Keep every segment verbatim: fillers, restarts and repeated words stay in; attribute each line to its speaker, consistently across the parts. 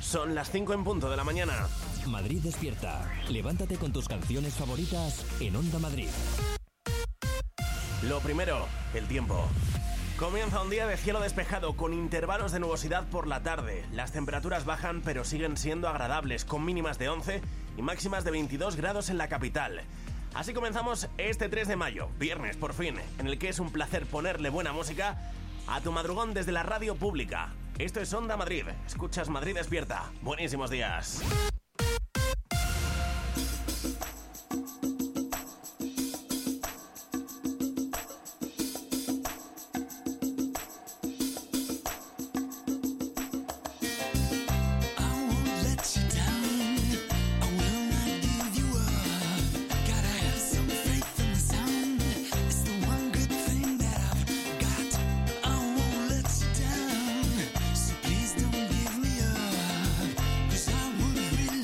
Speaker 1: Son las cinco en punto de la mañana.
Speaker 2: Madrid despierta. Levántate con tus canciones favoritas en Onda Madrid.
Speaker 1: Lo primero, el tiempo. Comienza un día de cielo despejado con intervalos de nubosidad por la tarde. Las temperaturas bajan pero siguen siendo agradables, con mínimas de once y máximas de veintidós grados en la capital. Así comenzamos este tres de mayo, viernes por fin, en el que es un placer ponerle buena música a tu madrugón desde la radio pública. Esto es Onda Madrid, escuchas Madrid Despierta. Buenísimos días.
Speaker 3: Please don't give me up, 'cause I would really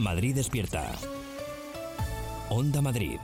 Speaker 2: Madrid despierta. Onda Madrid.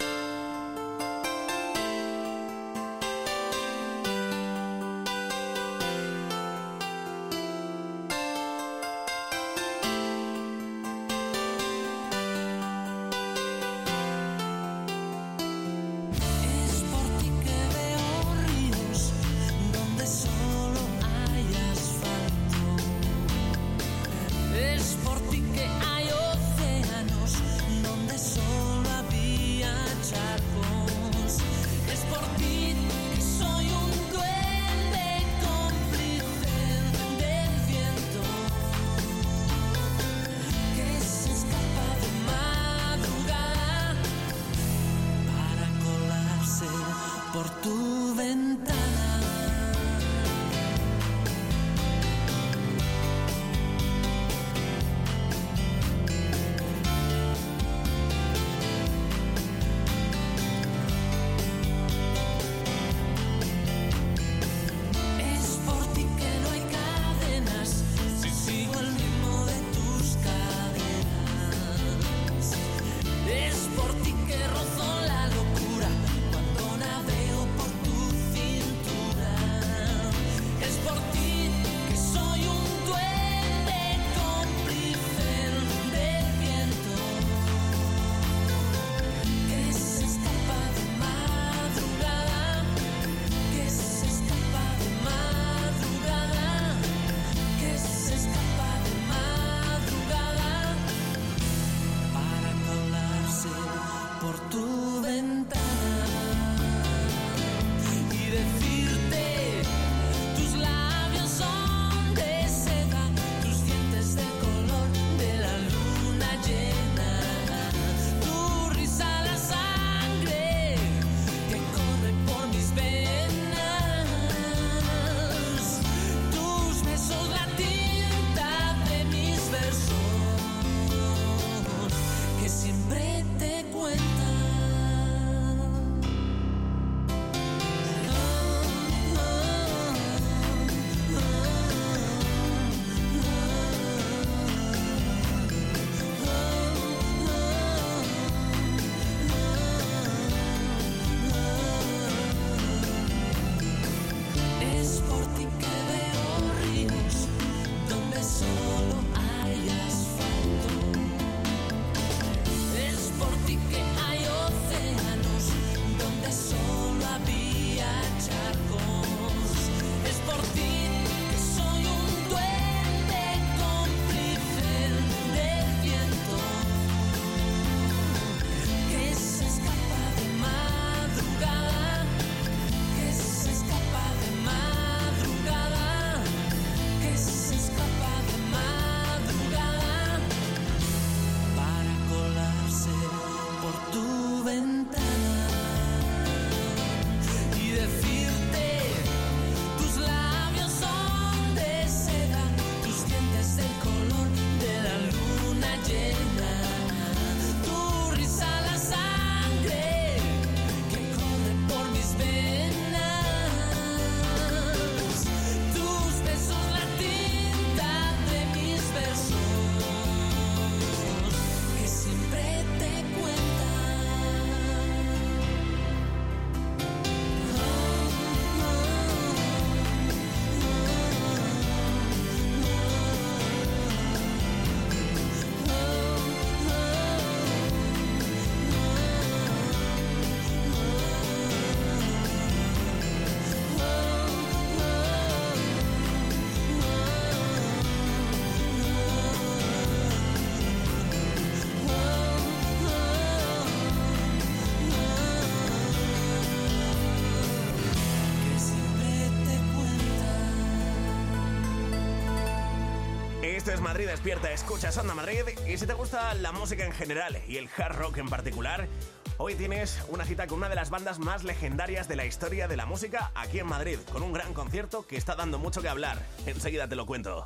Speaker 1: Esto es Madrid Despierta, escuchas Onda Madrid. Y si te gusta la música en general y el hard rock en particular, hoy tienes una cita con una de las bandas más legendarias de la historia de la música aquí en Madrid, con un gran concierto que está dando mucho que hablar. Enseguida te lo cuento.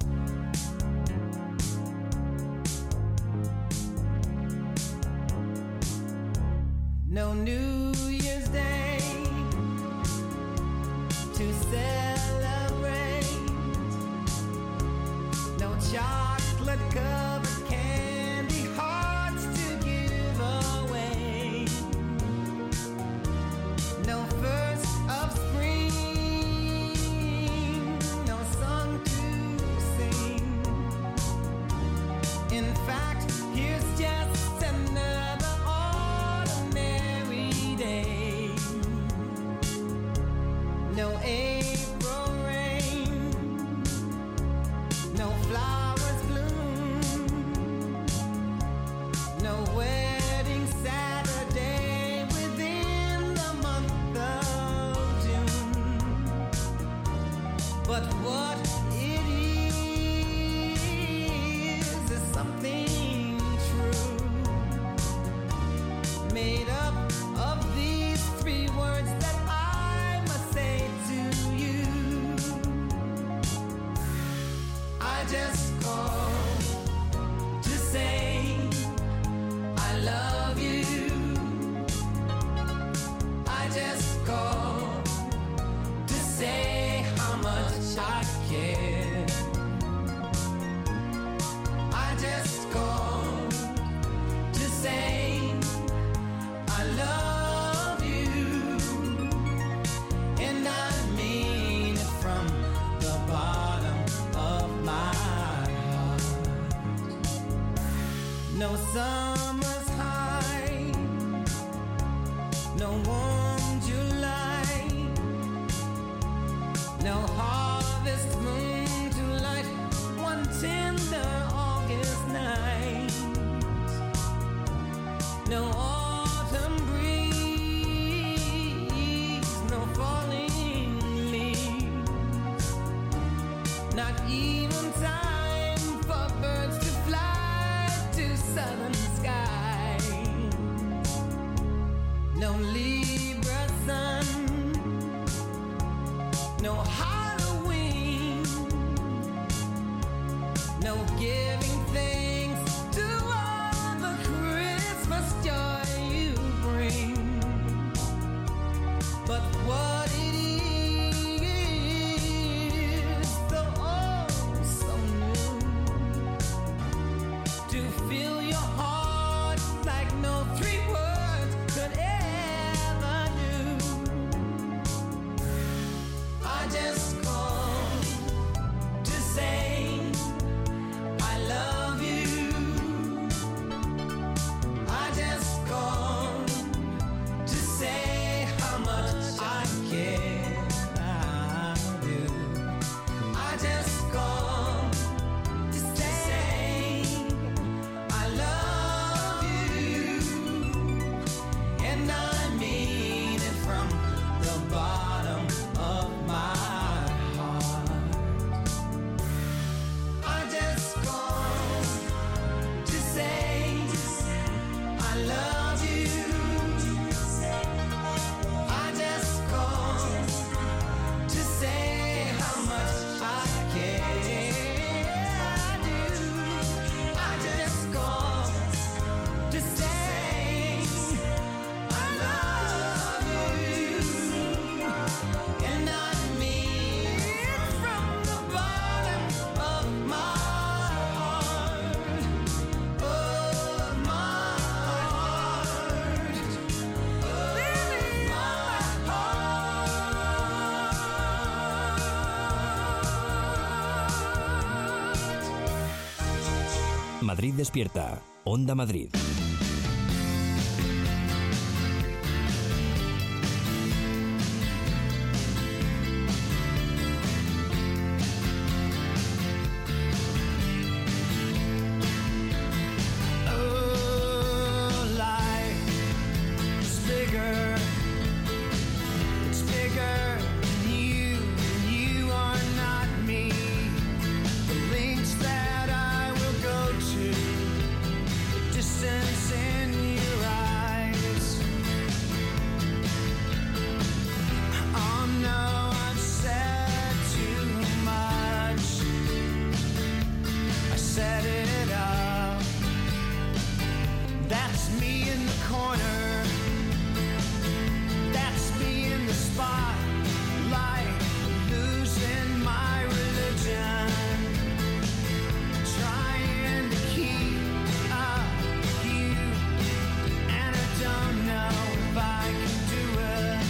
Speaker 3: No New Year's Day to celebrate. No chocolate covered candy heart I just called to say I love you. I just called to say how much I care. I just called to say I love you, and I mean it from the bottom of my heart. No summer's high, no warm July, no harvest moon to light one tender August night, no autumn breeze, no falling leaves, not even time for birds to fly to southern skies, no Libra sun, no Halloween, no giving thanks to all the Christmas joy you bring. But what it is, so oh so new, to fill your heart like no three words could ever do. I just called to say I love you. I just called to say how much I care. I do. I just called to say I love you, and I mean it from the bottom of my heart. I just called to say I love you. I just called to say how much I care. I do. I just called to say I love you, and I mean it from the bottom of my heart, of my heart, baby, my heart.
Speaker 2: Madrid despierta. Onda Madrid.
Speaker 3: Oh, life is bigger. It's bigger than you, and you are not me. The lengths that I will go to, the distance in your eyes. Oh no, I've said too much. I set it up. That's me in the corner. That's me in the spotlight, losing my religion, trying to keep up with you, and I don't know if I can do it.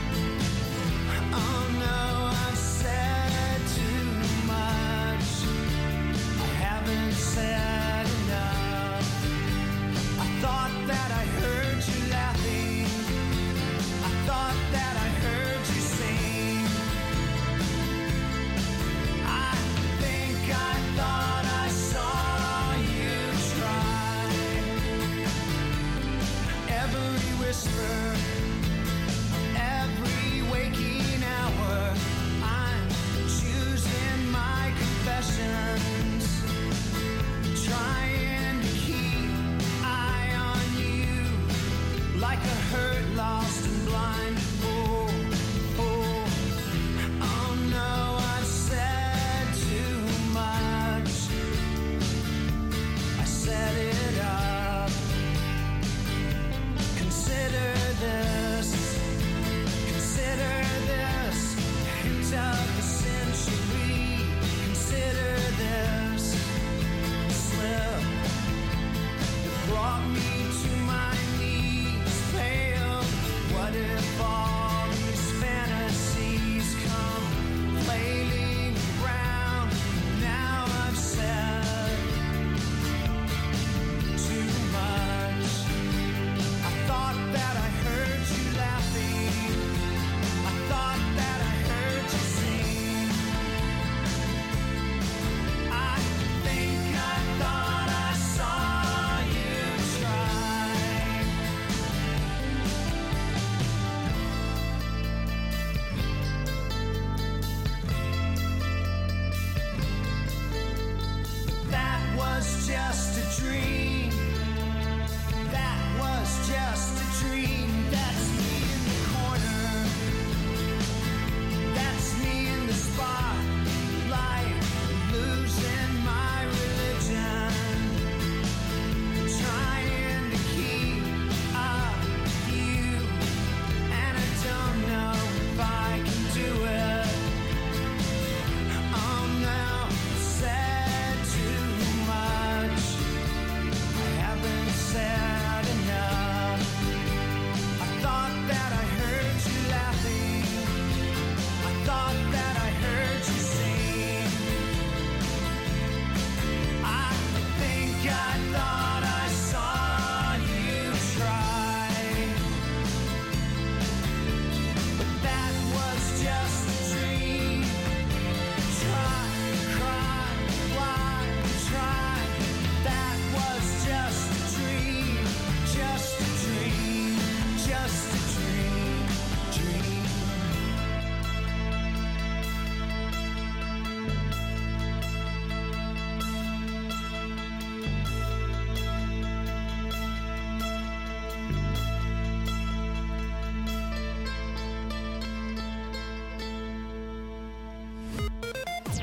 Speaker 3: Oh no, I've said too much. I haven't said enough. I thought that I heard you laughing. I thought that I heard you sing. I think I thought I saw you try. Every whisper, every waking hour, I'm choosing my confessions, trying to keep eye on you like a hurt, lost and blind. Oh, oh, oh no, I've said too much.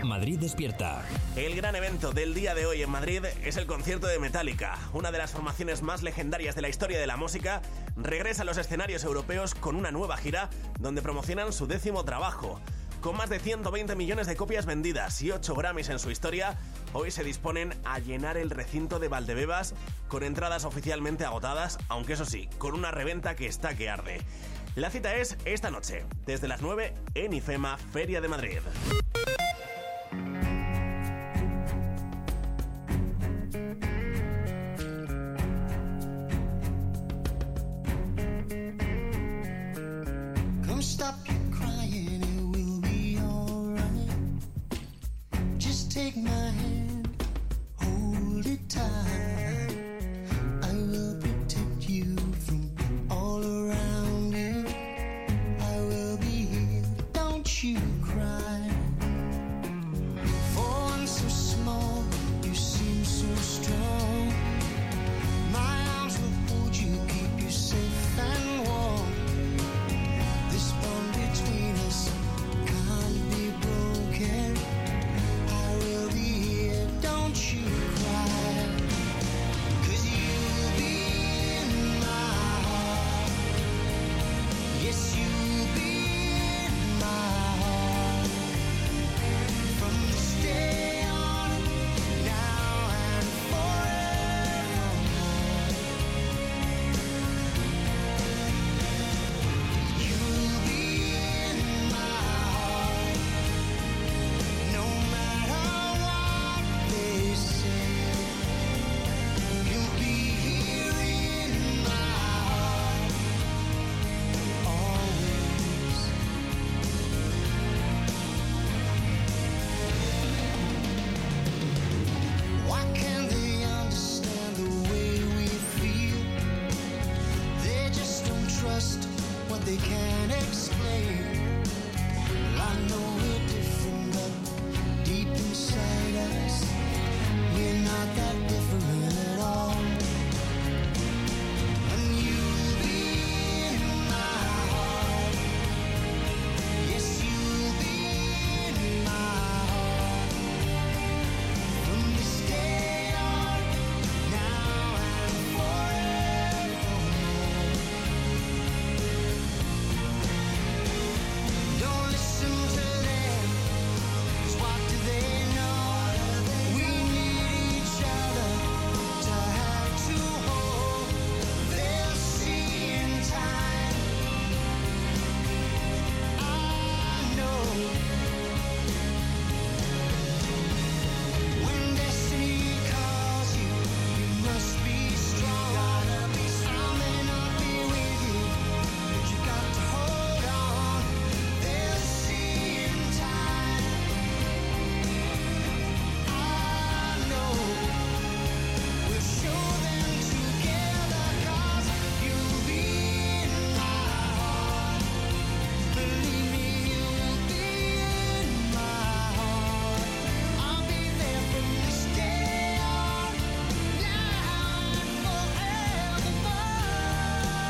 Speaker 2: Madrid Despierta.
Speaker 1: El gran evento del día de hoy en Madrid es el concierto de Metallica. Una de las formaciones más legendarias de la historia de la música regresa a los escenarios europeos con una nueva gira donde promocionan su décimo trabajo. Con más de ciento veinte millones de copias vendidas y ocho Grammys en su historia, hoy se disponen a llenar el recinto de Valdebebas con entradas oficialmente agotadas, aunque eso sí, con una reventa que está que arde. La cita es esta noche, desde las nueve en IFEMA Feria de Madrid.
Speaker 3: Come stop your crying, it will be alright. Just take my hand, hold it tight. I will protect you from all around you. I will be here, don't you cry. For one so small, you seem so strong. My arms will hold you, keep you safe and warm. This bond between us can't be broken. I will be here, don't you cry. 'Cause you'll be in my heart. Yes, you'll be in my heart. From this day on, now and forevermore. You'll be in my heart, no matter what they say. You'll be here in my heart, always. Why can't they understand the way we feel? They just don't trust what they can't explain. Well, I know we're different, but deep inside us, we're not that different at all. And you'll be in my heart. Yes, you'll be in my heart. From this day on, now and forevermore. Don't listen to them, 'cause what do they know? We need each other to have to hold. They'll see in time. I know. When destiny calls you, you must be strong. I may not be with you, but you got to hold on. They'll see in time. I know. We'll show them together, 'cause you'll be in my heart. Believe me, you'll be in my heart. I'll be there from this day on, now and forevermore.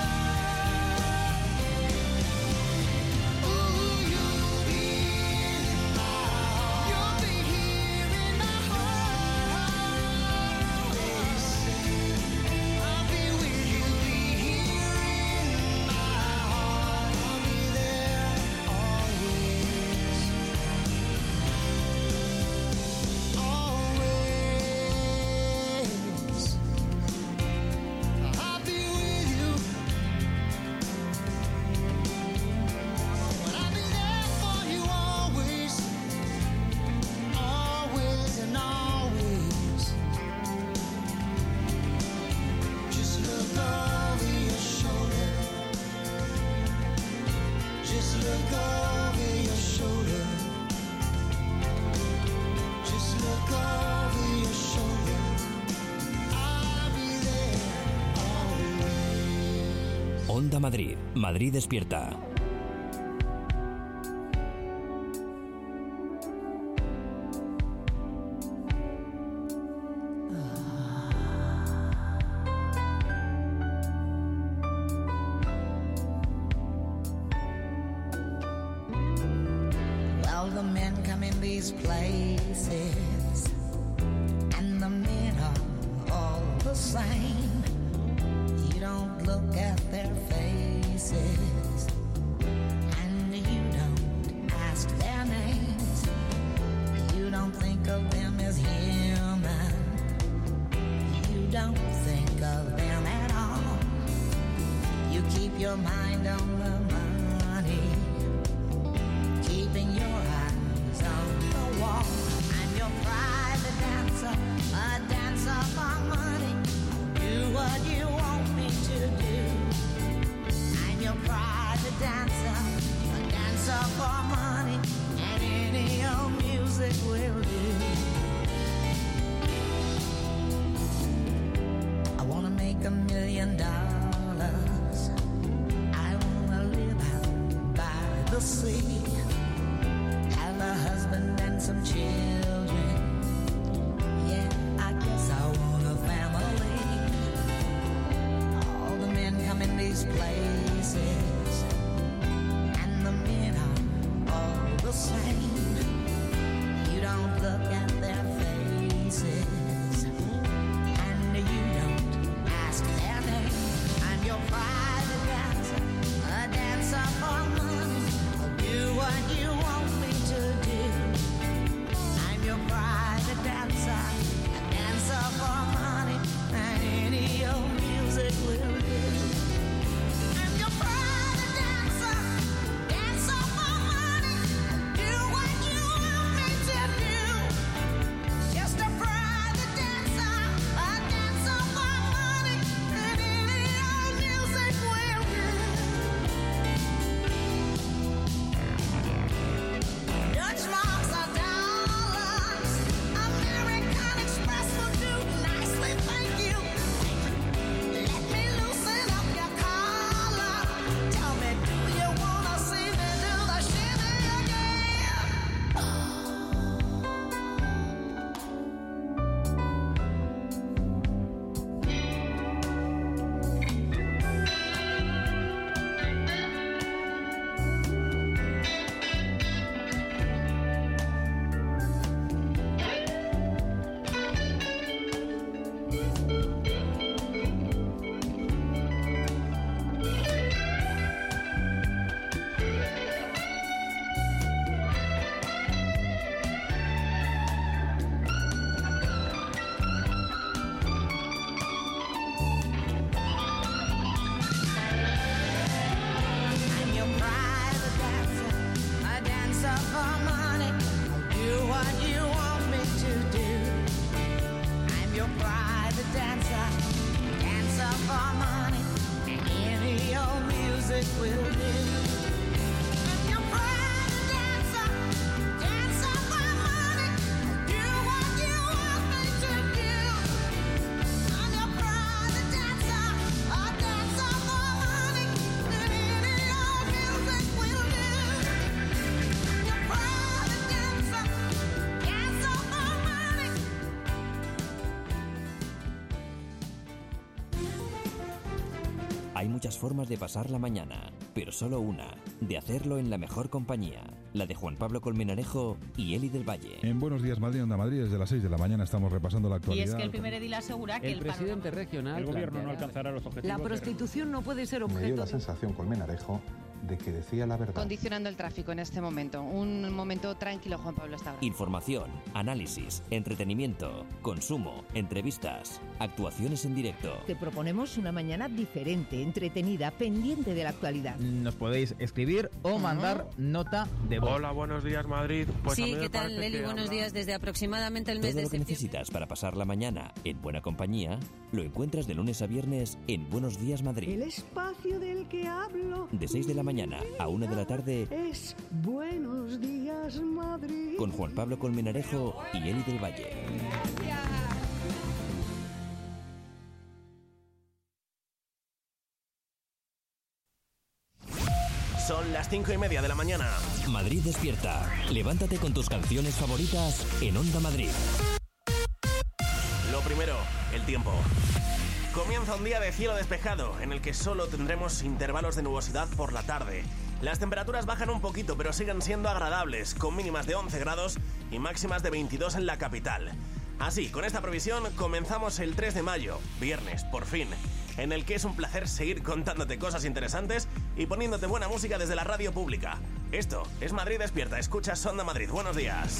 Speaker 3: Ooh, you'll be in my heart. You'll be here in my heart. They say I'll be with you, be here in my heart. I'll be there always, always. I'll be with you, but I'll be there for you always, always and always. Just look over your shoulder. Just look over your shoulder. Just look over your shoulder. I'll be there always.
Speaker 2: Onda Madrid. Madrid Despierta.
Speaker 4: Well, the men come in these places, and the men are all the same. You don't look at their faces, and you don't ask their names. You don't think of them as human. You don't think of them at all. You keep your mind on the money, keeping your eyes on the wall. I'm your private dancer, a dancer for money. Do what you want me to do. I'm your private dancer, a dancer for money, and any old music will do. I wanna make a million dollars. I wanna live out by the sea, have a husband and some children. Yeah, I guess I want a family. All the men come in these places, and the men are all the same. You don't look at their faces, and you don't ask their name. I'm your private dancer, a dancer for money. I'll do what you want me to do. I'm your private dancer, a dancer for money, and any old music will do. I'm your private dancer, dancer for money. I'll do what you want me to do. Just a private dancer, a dancer for money, and any old music will do. Dutch marks are dollars, American Express will do nicely, thank you. Let me loosen up your collar. Tell me, do you wanna see me do the shimmy again? I'm your private dancer, a dancer for money. I'll do what you want me to do. I'm your private dancer, dancer for money, and any old music will do. I'm your private dancer, dancer for money. I'll do what you want me to do. I'm your private dancer, a dancer for money, and any old music will do. Your private dancer, dancer for money.
Speaker 2: Hay muchas formas de pasar la mañana, pero solo una, de hacerlo en la mejor compañía, la de Juan Pablo Colmenarejo y Eli del Valle.
Speaker 5: En Buenos Días Madrid, Onda Madrid, desde las seis de la mañana estamos repasando la
Speaker 6: Y
Speaker 5: actualidad.
Speaker 6: es que el primer edil asegura que
Speaker 7: El
Speaker 6: el,
Speaker 7: presidente regional.
Speaker 8: El gobierno no
Speaker 7: planteará-
Speaker 8: alcanzará los objetivos.
Speaker 9: La
Speaker 8: de-
Speaker 9: prostitución no puede ser
Speaker 10: Me dio
Speaker 9: objeto
Speaker 10: la
Speaker 9: de...
Speaker 10: sensación, Colmenarejo, de que decía la verdad.
Speaker 11: Condicionando el tráfico en este momento. Un momento tranquilo, Juan Pablo, está ahora.
Speaker 2: Información, análisis, entretenimiento, consumo, entrevistas, actuaciones en directo.
Speaker 12: Te proponemos una mañana diferente, entretenida, pendiente de la actualidad.
Speaker 7: Nos podéis escribir o mandar nota de voz.
Speaker 8: Hola, buenos días, Madrid. Pues a
Speaker 13: Sí,
Speaker 8: mí me
Speaker 13: ¿qué tal,
Speaker 8: parece
Speaker 13: Leli?
Speaker 8: que
Speaker 13: Buenos
Speaker 8: habla-
Speaker 13: días. Desde aproximadamente el mes
Speaker 2: Todo
Speaker 13: de
Speaker 2: lo que
Speaker 13: septiembre.
Speaker 2: necesitas para pasar la mañana en buena compañía lo encuentras de lunes a viernes en Buenos Días Madrid.
Speaker 9: El espacio del que hablo
Speaker 2: De seis de la mañana a una de la tarde
Speaker 9: es Buenos Días Madrid.
Speaker 2: con Juan Pablo Colmenarejo y Eli del Valle.
Speaker 1: Son las cinco y media de la mañana.
Speaker 2: Madrid despierta. Levántate con tus canciones favoritas en Onda Madrid.
Speaker 1: Lo primero, el tiempo. Comienza un día de cielo despejado, en el que solo tendremos intervalos de nubosidad por la tarde. Las temperaturas bajan un poquito, pero siguen siendo agradables, con mínimas de once grados y máximas de veintidós en la capital. Así, con esta previsión, comenzamos el tres de mayo, viernes, por fin, en el que es un placer seguir contándote cosas interesantes y poniéndote buena música desde la radio pública. Esto es Madrid Despierta, escuchas Onda Madrid. Buenos días.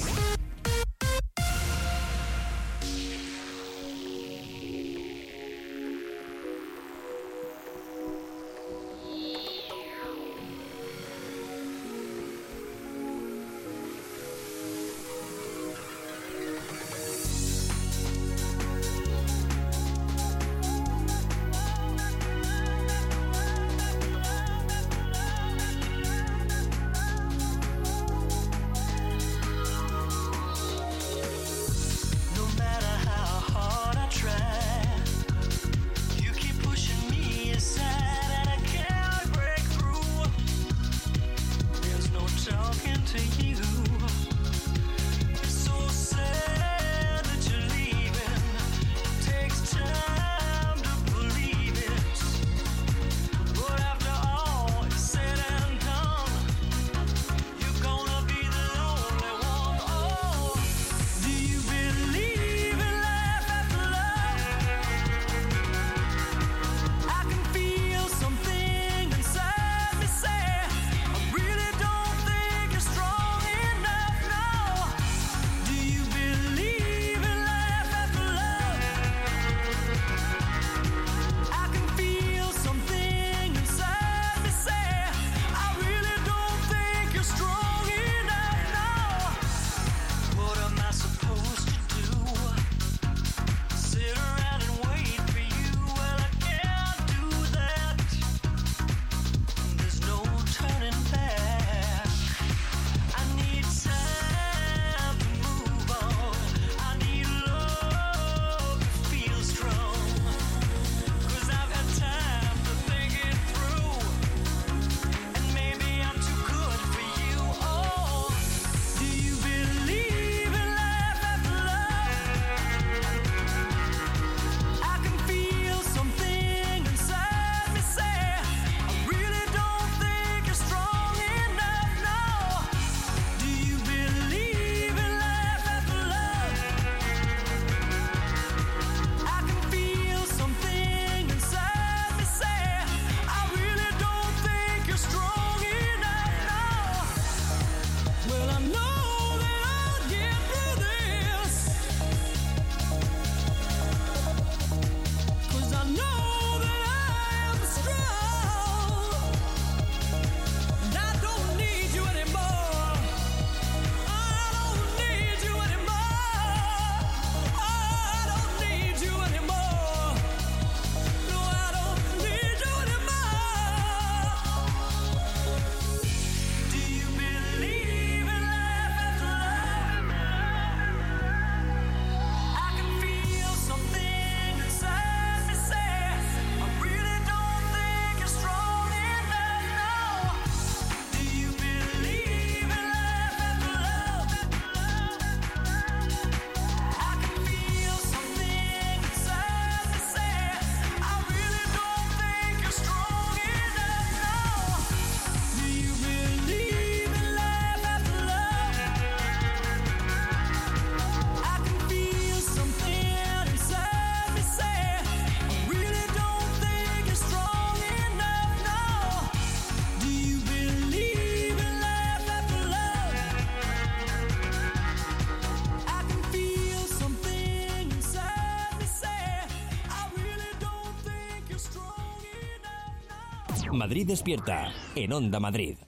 Speaker 2: Madrid Despierta, en Onda Madrid.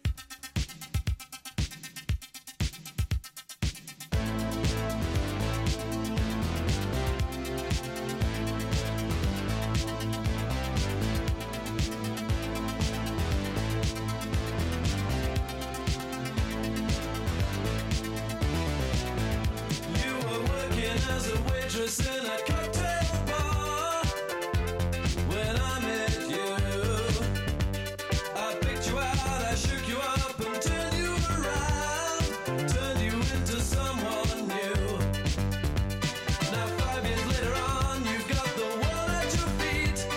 Speaker 3: Feet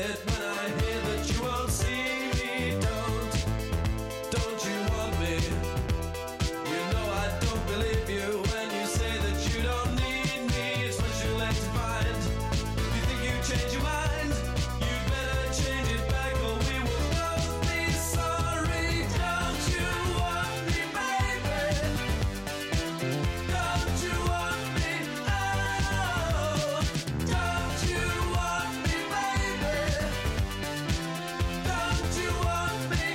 Speaker 3: it when I hear that you won't see me. Don't, don't you want me? You know I don't believe you when you say that you don't need me. It's much too late to find. You think you change your mind? You'd better change it back or we will both be sorry. Don't you want me, baby? Don't you want me? Oh, don't you want me, baby? Don't you want me?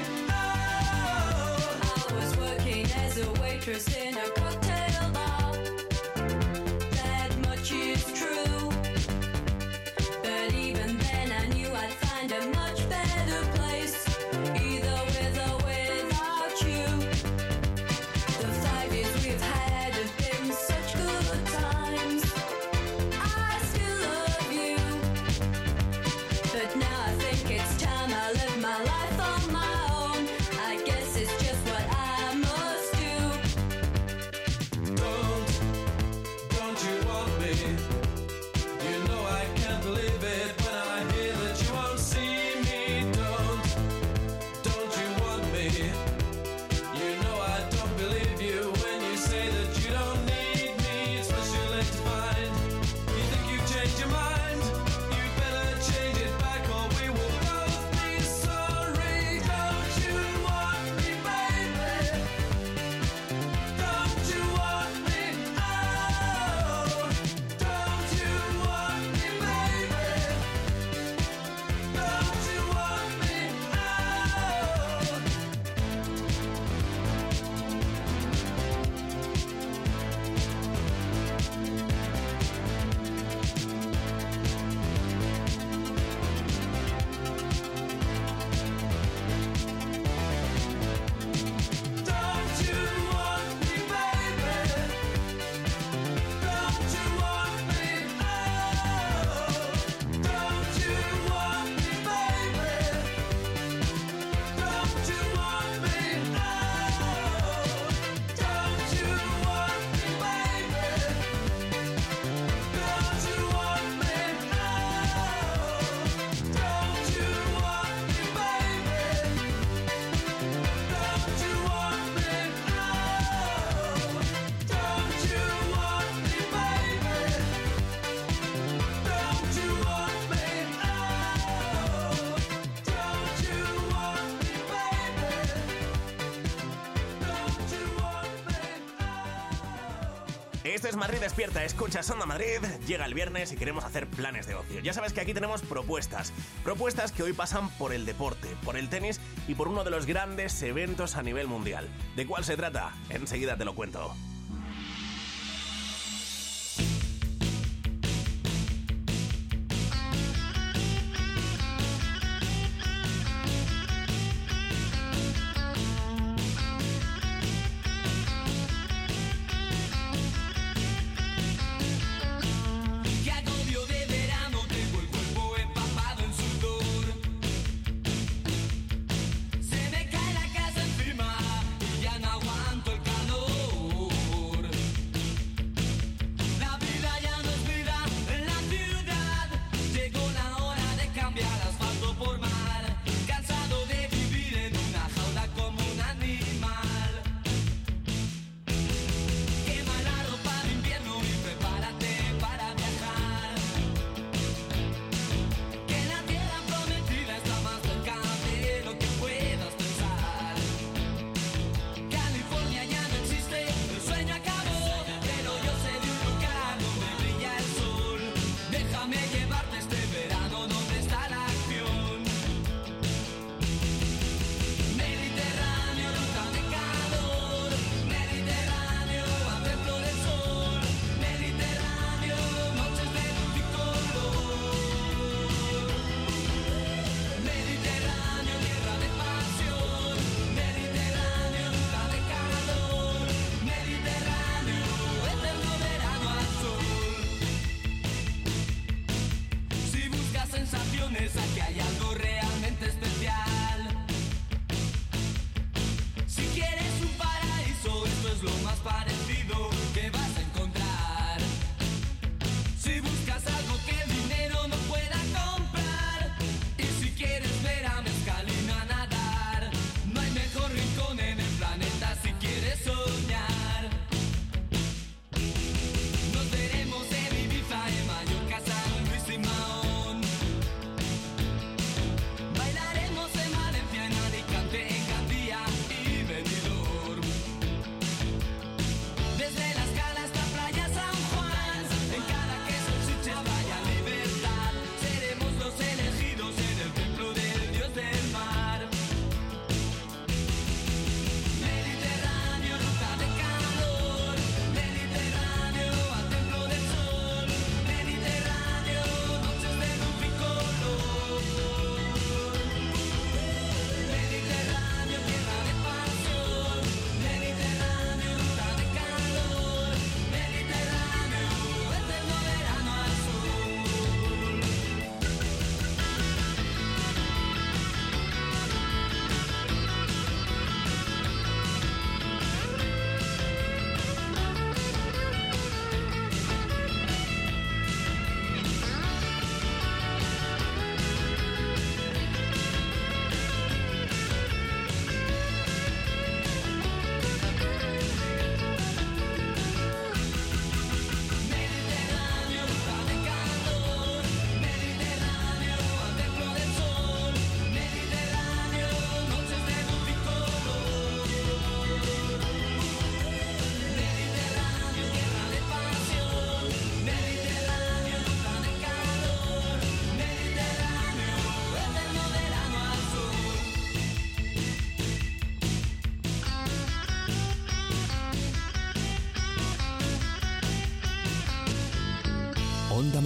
Speaker 3: Oh.
Speaker 6: I was working as a waitress in a cocktail bar. That much is true. But even then I knew I'd find a much better place, either with or without you. The five years we've had have been such good times. I still love you. But now I think it's time I live my life on my own. I guess it's just what I must do.
Speaker 3: Don't, don't you want me? You know I can't believe it when I hear that you won't see me. Don't, don't you want me? You know I don't believe you when you say that you don't need me. It's much too late to find. You think you've changed your mind? You'd better change it back or we will both be sorry. Don't you want me, baby? Don't you want me? Oh, don't you want me, baby? Don't you want me? Don't you want me, baby? Don't you want me? Oh, don't you want me, baby? Don't you want me? Oh, don't you want me, baby? Don't you want me? Oh, don't you want me, baby? Don't you want me? Oh, don't you want me, baby? Don't you want me? Oh, don't you want me, baby? Don't you want me?
Speaker 1: Esto es Madrid Despierta, escuchas Onda Madrid, llega el viernes y queremos hacer planes de ocio. Ya sabes que aquí tenemos propuestas, propuestas que hoy pasan por el deporte, por el tenis y por uno de los grandes eventos a nivel mundial. ¿De cuál se trata? Enseguida te lo cuento.
Speaker 3: Qué agobio de verano, tengo el cuerpo empapado en sudor. Se me cae la casa encima y ya no aguanto el calor.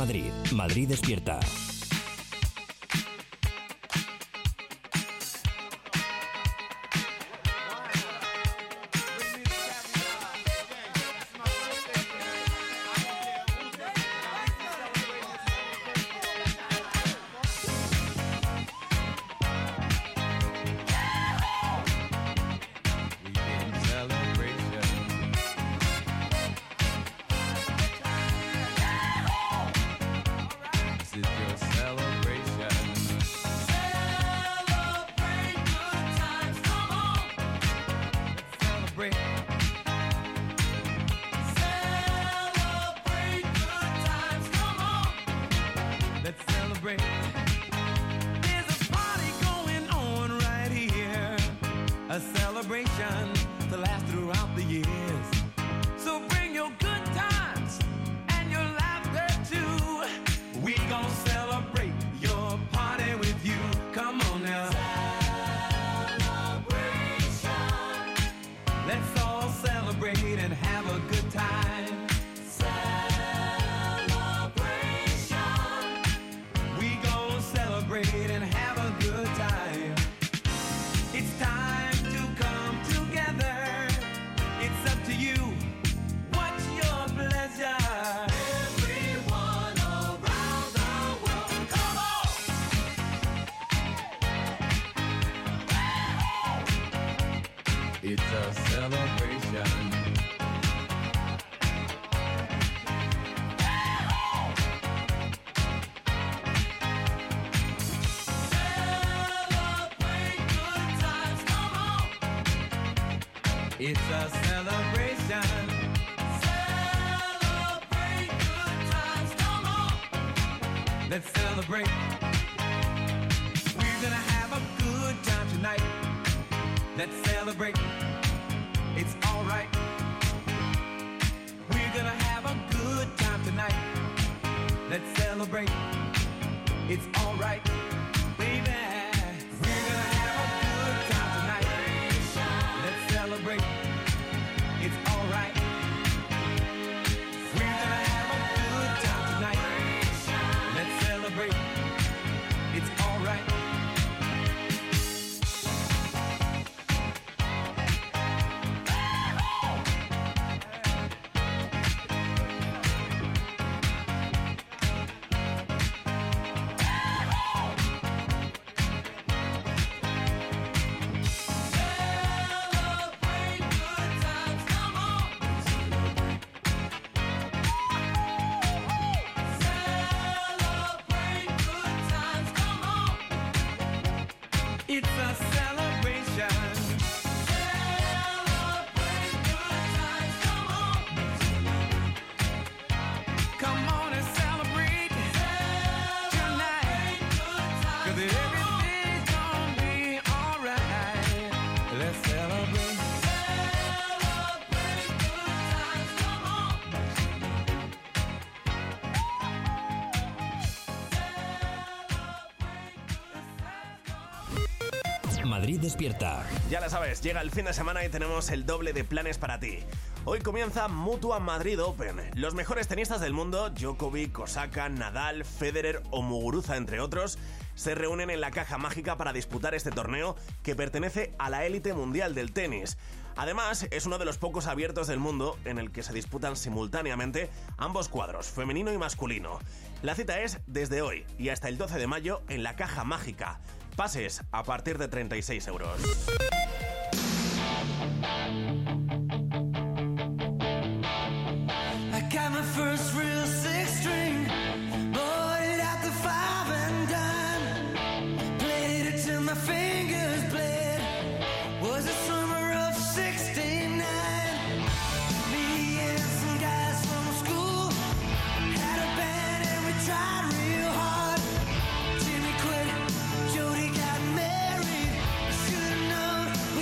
Speaker 2: Madrid. Madrid despierta.
Speaker 3: It's a celebration. Celebrate good times, come on. Let's celebrate. We're gonna have a good time tonight. Let's celebrate. It's alright. We're gonna have a good time tonight. Let's celebrate. It's alright, baby. We're gonna have a good time tonight. Let's celebrate. It's alright. We're gonna have a good time tonight. Let's celebrate. It's alright. It's a celebration. Celebrate good times, come on. Come on and celebrate tonight. 'Cause everything's gonna be alright. Let's celebrate. Celebrate good times, come on.
Speaker 2: Madrid despierta.
Speaker 1: Ya la sabes, llega el fin de semana y tenemos el doble de planes para ti. Hoy comienza Mutua Madrid Open. Los mejores tenistas del mundo, Djokovic, Osaka, Nadal, Federer o Muguruza, entre otros, se reúnen en la Caja Mágica para disputar este torneo que pertenece a la élite mundial del tenis. Además, es uno de los pocos abiertos del mundo en el que se disputan simultáneamente ambos cuadros, femenino y masculino. La cita es desde hoy y hasta el doce de mayo en la Caja Mágica. Pases a partir de treinta y seis euros.
Speaker 3: I got my first real six string, bought it at the five and dime, played it till my fingers bled, was the summer of sixty-nine, me and some guys from school, had a band and we tried real hard, Jimmy quit, Jody got married, should've known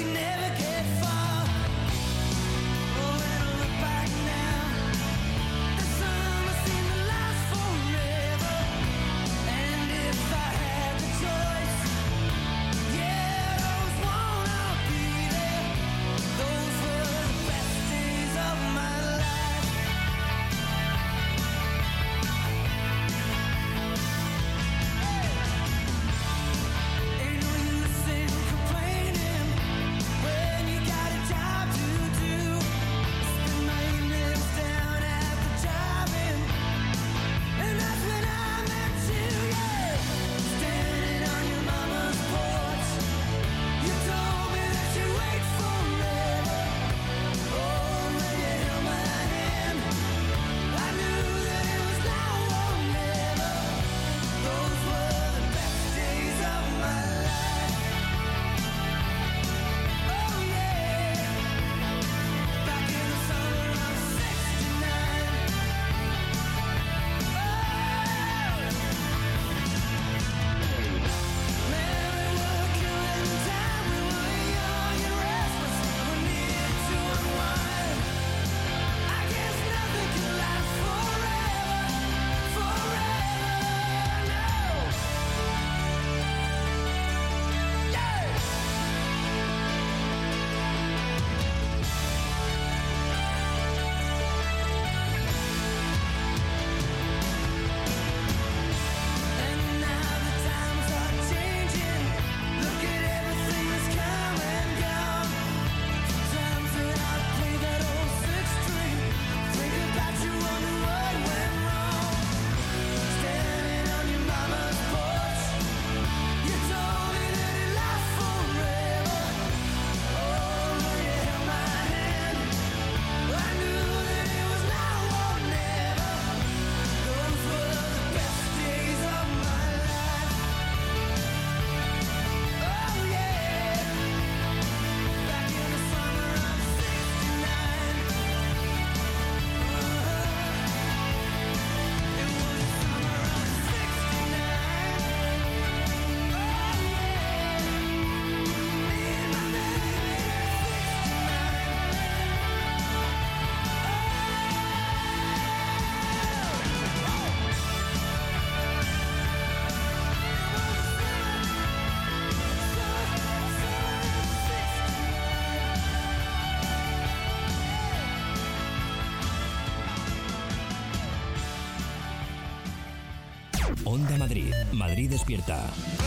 Speaker 2: Onda Madrid. Madrid despierta.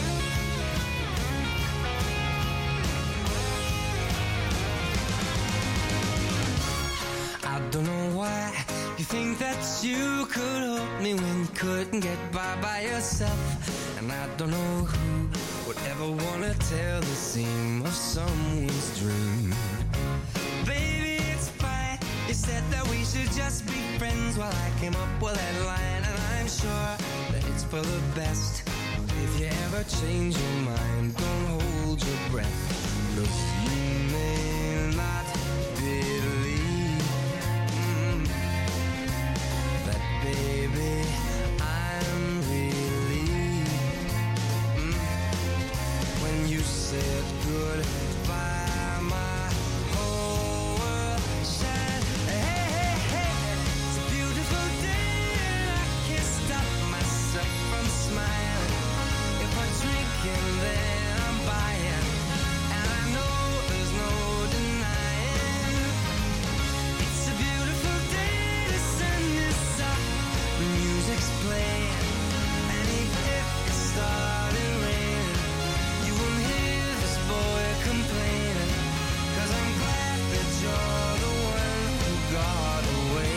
Speaker 3: I don't know why you think that you could help me when you couldn't get by by yourself. And I don't know who would ever wanna tell the seam of someone's dream. Baby, it's fine. You said that we should just be friends while I came up with that line. And I'm sure that it's for the best. If you ever change your mind, don't hold your breath. 'Cause you may not believe mm, that, baby, I'm relieved mm, when you said goodbye. My whole world shined. Hey, hey, hey, it's a beautiful day and I can't stop myself from smiling. If I'm drinking, then I'm buying, and I know there's no denying. It's a beautiful day, the sun is up, the music's playing, and even if it started raining, you won't hear this boy complaining. 'Cause I'm glad that you're the one who got away.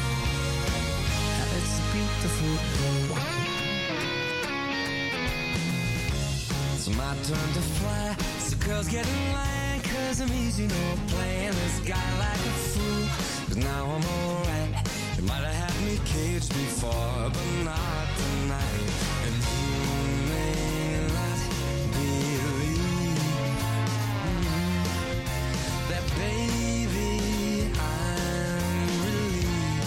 Speaker 3: It's a beautiful day. It's my turn to fly, so girls get in line, 'cause I'm easy, no playing this guy like a fool. 'Cause now I'm alright. You might have had me caged before, but not tonight. And you may not believe mm, that, baby, I'm relieved.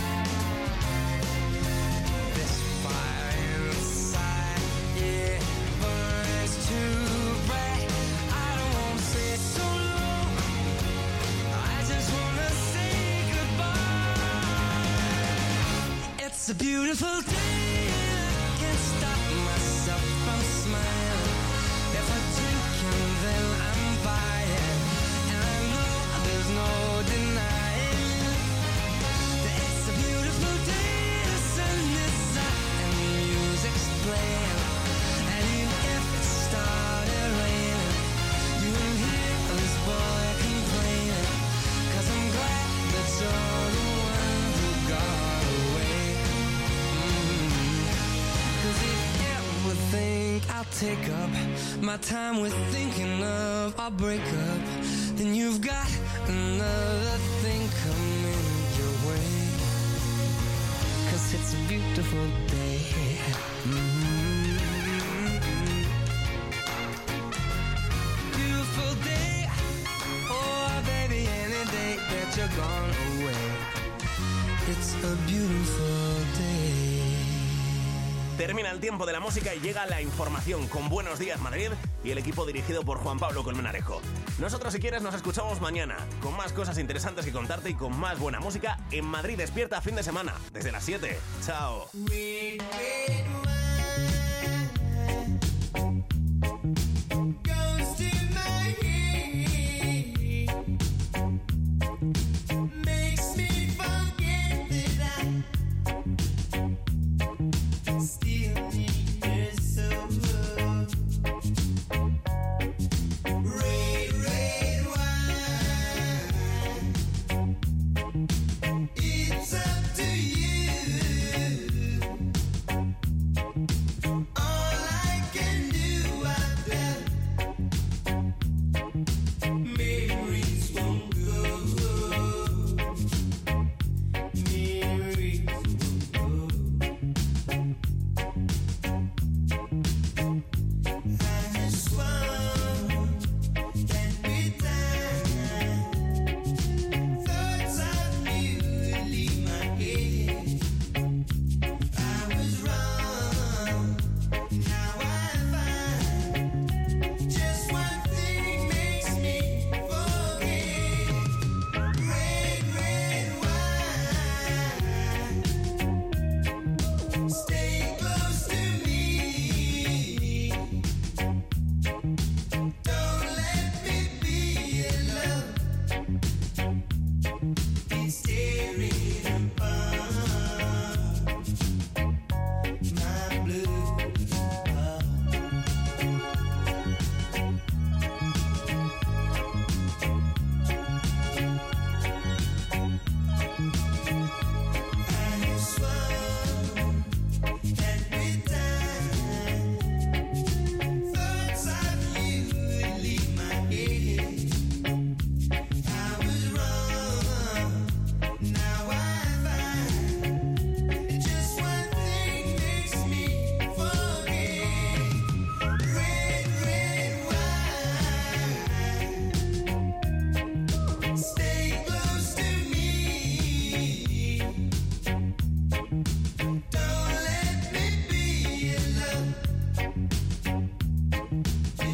Speaker 3: This fire inside, yeah, burns too bright. I don't wanna stay so long, I just wanna say goodbye. It's a beautiful day and I can't stop myself from smiling. If I'm drinking, then I'm buying, and I know there's no denying that it's a beautiful day. The sun is up and the music's playing, and even if it started raining, you won't hear this boy complaining. 'Cause I'm glad that you're the one who got away. Mm. 'Cause if you ever think I'll take up my time with thinking of our breakup, then you've got another thing coming your way. 'Cause it's a beautiful day. Mm. Beautiful day. Oh, baby, any day that you're gone away. It's a beautiful day.
Speaker 1: Termina el tiempo de la música y llega la información con Buenos Días Madrid y el equipo dirigido por Juan Pablo Colmenarejo. Nosotros, si quieres, nos escuchamos mañana con más cosas interesantes que contarte y con más buena música en Madrid Despierta fin de semana, desde las siete. Chao.
Speaker 3: It's up to you.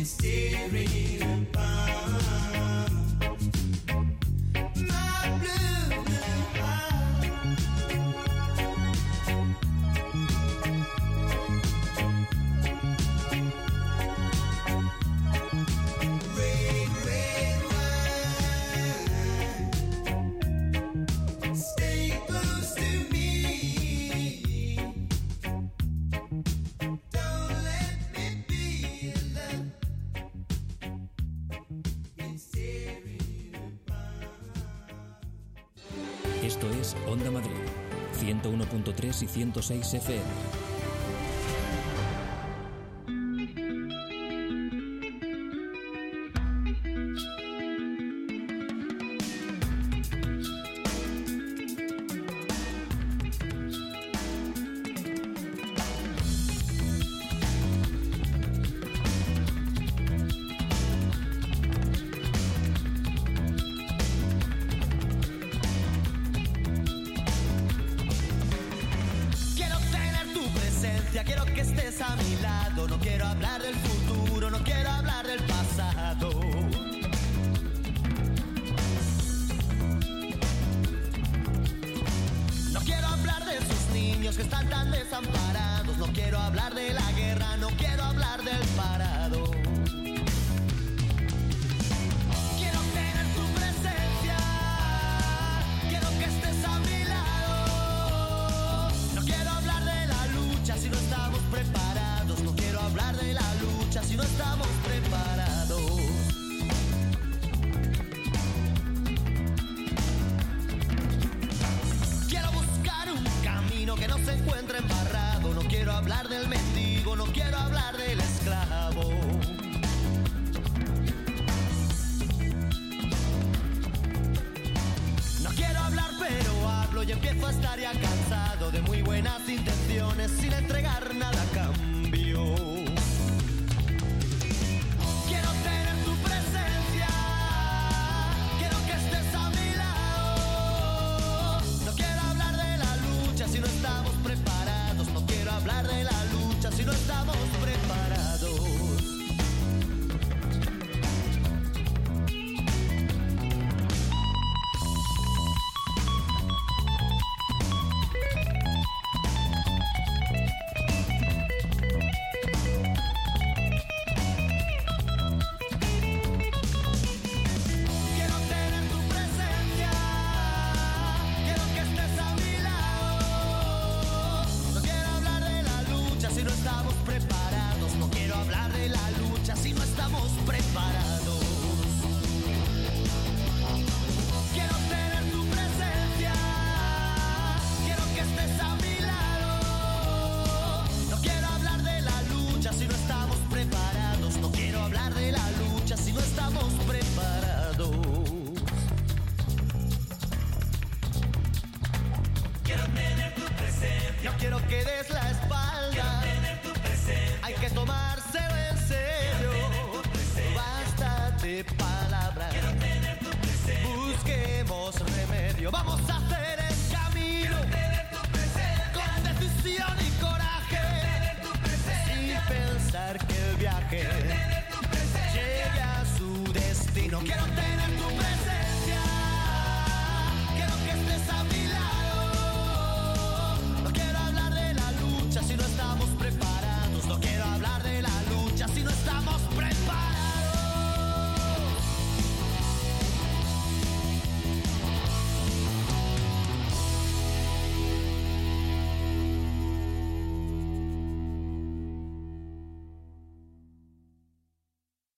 Speaker 3: staring upon my blue, blue eyes. Red, red wine, stay close to me. Don't let me be alone.
Speaker 2: Esto es Onda Madrid, ciento uno punto tres y ciento seis F M.
Speaker 3: Quiero tener tu presencia, quiero que estés a mi lado. No quiero hablar del futuro, no quiero hablar del pasado. No quiero hablar de esos niños que están tan desamparados. No quiero hablar de la guerra, no quiero hablar del parado. Quiero tener tu presencia, quiero que estés a mi lado. No quiero hablar de la lucha si no estamos preparados. No quiero hablar de la lucha si no estamos preparados. Quiero buscar un camino que no se encuentre embarrado. No quiero hablar del mendigo, no quiero hablar del esclavo. No quiero hablar pero hablo y empiezo a estar ya cansado de muy buenas intenciones sin entregar nada a cambio. Quiero tener tu presencia, quiero que estés a mi lado. No quiero hablar de la lucha si no estamos preparados. No quiero hablar de la lucha si no estamos preparados. Quiero tener tu presencia, quiero que estés a mi lado. No quiero hablar de la lucha si no estamos preparados. No quiero hablar de la lucha si no estamos preparados. Quiero tener tu presencia, quiero que estés a mi lado. No quiero hablar de la lucha si no estamos preparados. No quiero hablar de la lucha si no estamos preparados. Quiero tener tu presencia, no quiero que des la espalda. Quiero tener tu presencia, hay que tomárselo en serio. Basta de palabras, quiero tener tu presencia. Busquemos remedio, vamos a hacer el camino. Quiero tener tu presencia, con decisión y coraje. Quiero tener tu presencia, sin pensar que el viaje llegue a su destino. Quiero tener